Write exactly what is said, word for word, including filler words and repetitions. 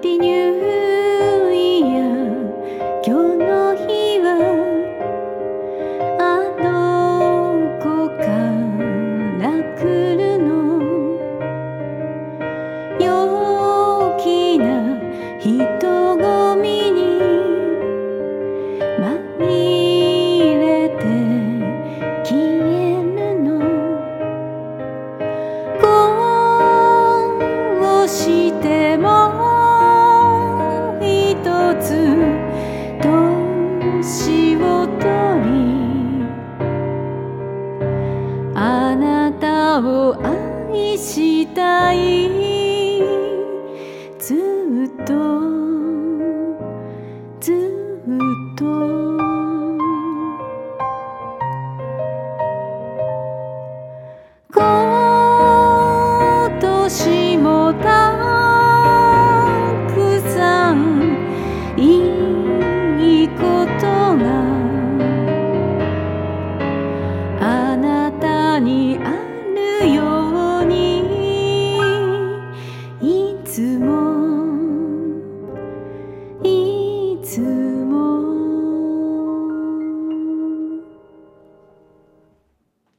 ピーニューイヤー、今日の日はあどこから来るの、陽気な人混みに紛れて消えるの、こうしても一つ年を取り、あなたを愛したいずっと